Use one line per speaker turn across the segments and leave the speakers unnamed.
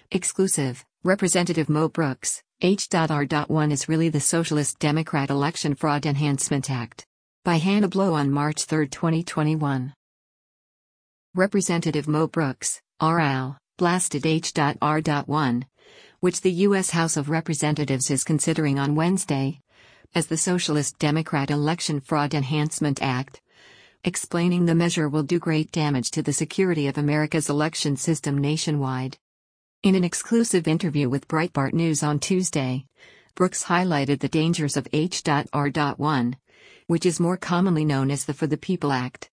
Exclusive, Representative Mo Brooks, H.R.1 is really the Socialist Democrat Election Fraud Enhancement Act. By Hannah Blow on March 3, 2021. Representative Mo Brooks, R.L., blasted H.R.1, which the U.S. House of Representatives is considering on Wednesday, as the Socialist Democrat Election Fraud Enhancement Act, explaining the measure will do great damage to the security of America's election system nationwide. In an exclusive interview with Breitbart News on Tuesday, Brooks highlighted the dangers of H.R.1, which is more commonly known as the For the People Act.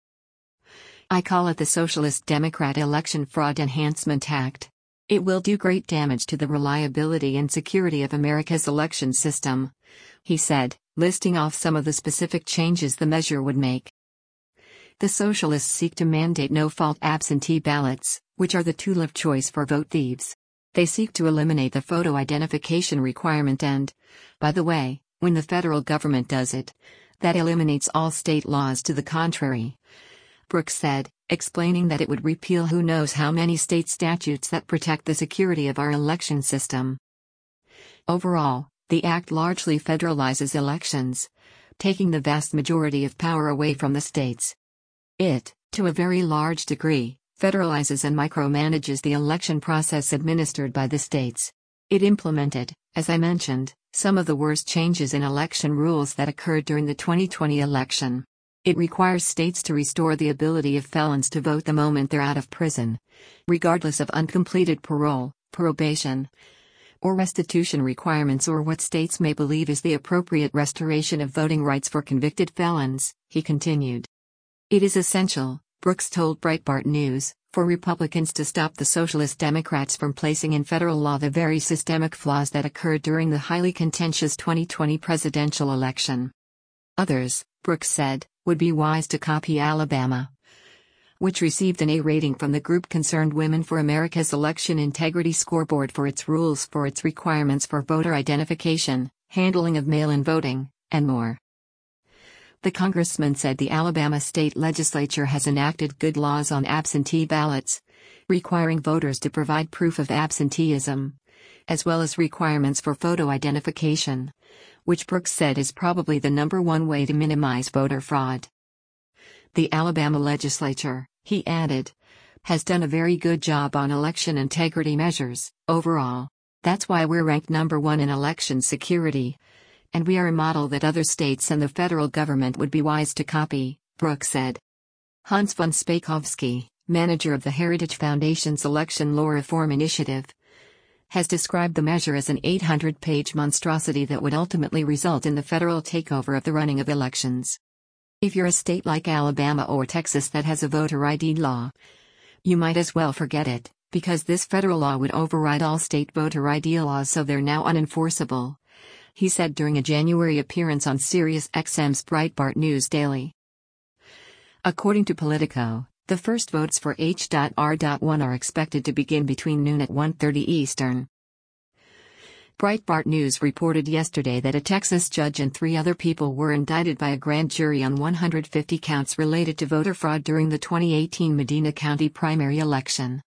I call it the Socialist Democrat Election Fraud Enhancement Act. It will do great damage to the reliability and security of America's election system, he said, listing off some of the specific changes the measure would make. The Socialists seek to mandate no-fault absentee ballots, which are the tool of choice for vote thieves. They seek to eliminate the photo identification requirement and, by the way, when the federal government does it, that eliminates all state laws to the contrary. Brooks said, explaining that it would repeal who knows how many state statutes that protect the security of our election system. Overall, the act largely federalizes elections, taking the vast majority of power away from the states. It, to a very large degree, federalizes and micromanages the election process administered by the states. It implemented, as I mentioned, some of the worst changes in election rules that occurred during the 2020 election. It requires states to restore the ability of felons to vote the moment they're out of prison, regardless of uncompleted parole, probation, or restitution requirements or what states may believe is the appropriate restoration of voting rights for convicted felons, he continued. It is essential, Brooks told Breitbart News, for Republicans to stop the Socialist Democrats from placing in federal law the very systemic flaws that occurred during the highly contentious 2020 presidential election. Others, Brooks said, would be wise to copy Alabama, which received an A rating from the group concerned Women for America's Election Integrity Scoreboard for its rules for its requirements for voter identification, handling of mail-in voting, and more. The congressman said the Alabama state legislature has enacted good laws on absentee ballots, requiring voters to provide proof of absenteeism, as well as requirements for photo identification, which Brooks said is probably the #1 way to minimize voter fraud. The Alabama legislature, he added, has done a very good job on election integrity measures, overall. That's why we're ranked #1 in election security. And we are a model that other states and the federal government would be wise to copy, Brooks said. Hans von Spakovsky, manager of the Heritage Foundation's Election Law Reform Initiative, has described the measure as an 800-page monstrosity that would ultimately result in the federal takeover of the running of elections. If you're a state like Alabama or Texas that has a voter ID law, you might as well forget it, because this federal law would override all state voter ID laws, so they're now unenforceable, he said during a January appearance on SiriusXM's Breitbart News Daily. According to Politico, the first votes for H.R.1 are expected to begin between noon at 1:30 Eastern. Breitbart News reported yesterday that a Texas judge and 3 other people were indicted by a grand jury on 150 counts related to voter fraud during the 2018 Medina County primary election.